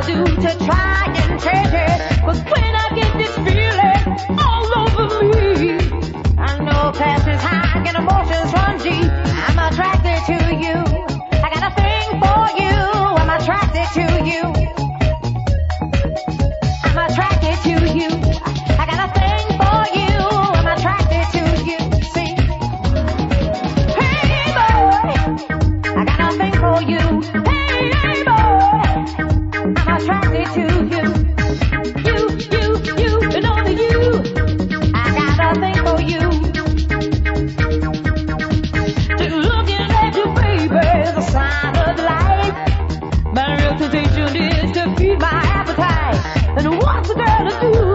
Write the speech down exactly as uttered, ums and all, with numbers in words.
I'll do to try and change it. But when I get this feeling all over me, I know passion's high and emotions run deep. I'm attracted to you. I got a thing for you. I'm attracted to you. I'm attracted to you. I got a thing for you. I'm attracted to you. See? Hey boy, I got a thing for you. Hey, hey boy, I'm attracted to you. You, you, you, and only you. I got a thing for you. Just looking at you, baby, is a sign of life. My reputation is to feed my appetite. And what's a girl to do?